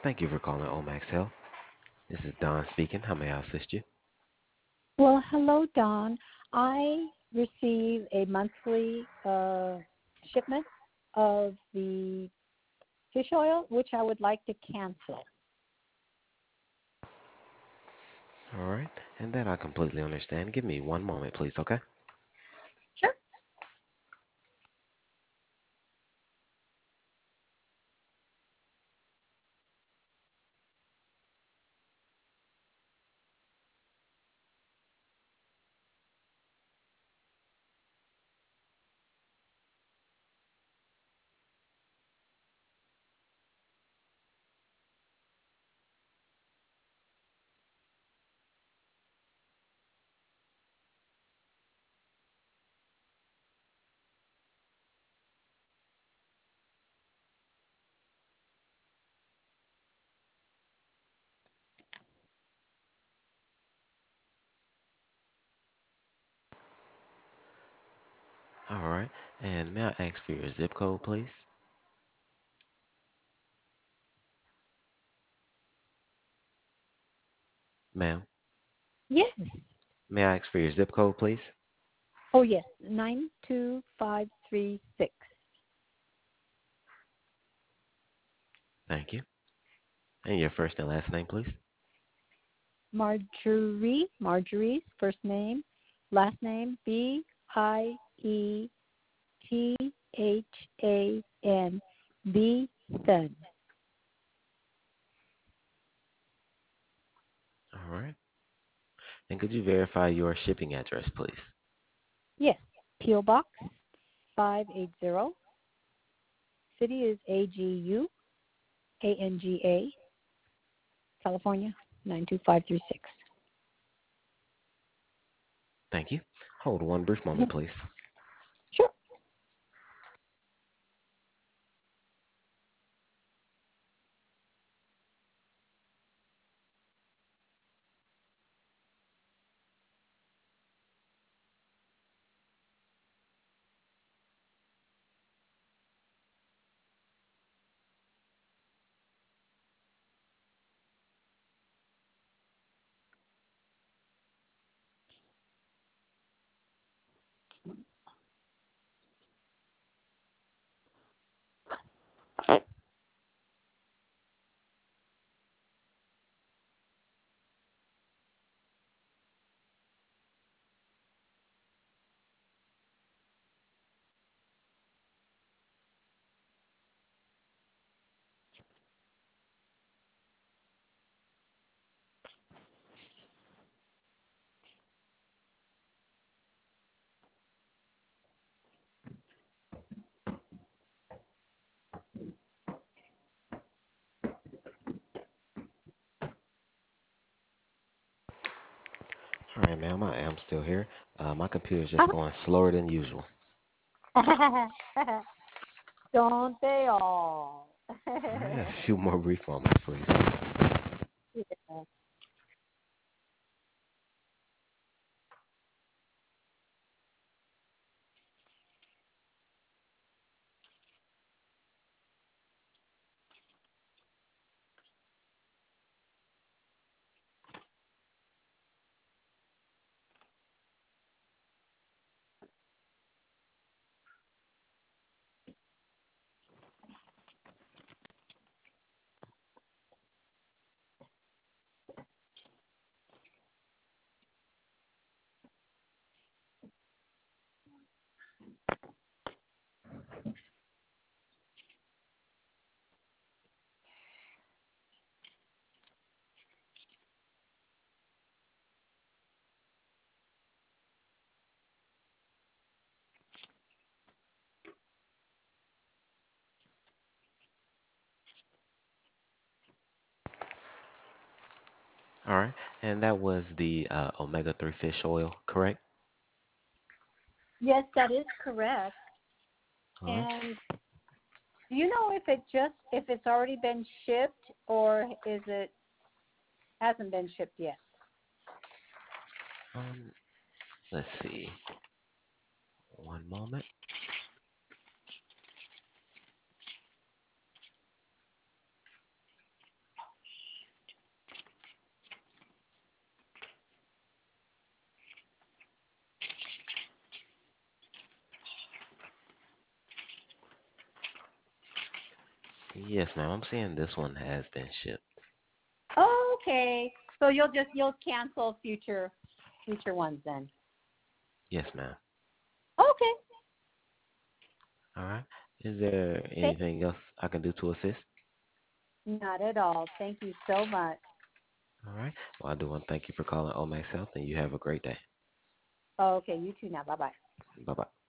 Thank you for calling Omax Health. This is Don speaking. How may I assist you? Well, hello, Don. I receive a monthly shipment of the fish oil, which I would like to cancel. All right, and that I completely understand. Give me one moment, please, okay? Sure. All right, and may I ask for your zip code, please? Ma'am, Yes. may I ask for your zip code, please? Oh, yes. 92536. Thank you. And your first and last name, please? Marjorie's first name, last name Biethan. Then. All right. And could you verify your shipping address, please? Yes. P.O. Box 580. City is AGUANGA, California 92536. Thank you. Hold one brief moment, please. Sure. All right, ma'am, I am still here. My computer's just going slower than usual. Don't they all? All right, a few more brief moments, please. Yeah. All right, and that was the omega-3 fish oil, correct? Yes, that is correct. All right. And do you know if it's already been shipped or is it hasn't been shipped yet? Um, let's see. One moment. Yes, ma'am. I'm seeing this one has been shipped. Okay. So you'll cancel future ones then. Yes, ma'am. Okay. All right. Is there Thank, anything else I can do to assist? not at all. Thank you so much. All right. Well, I do want to thank you for calling Omax Health, and you have a great day. Okay, you too now. Bye bye. Bye bye.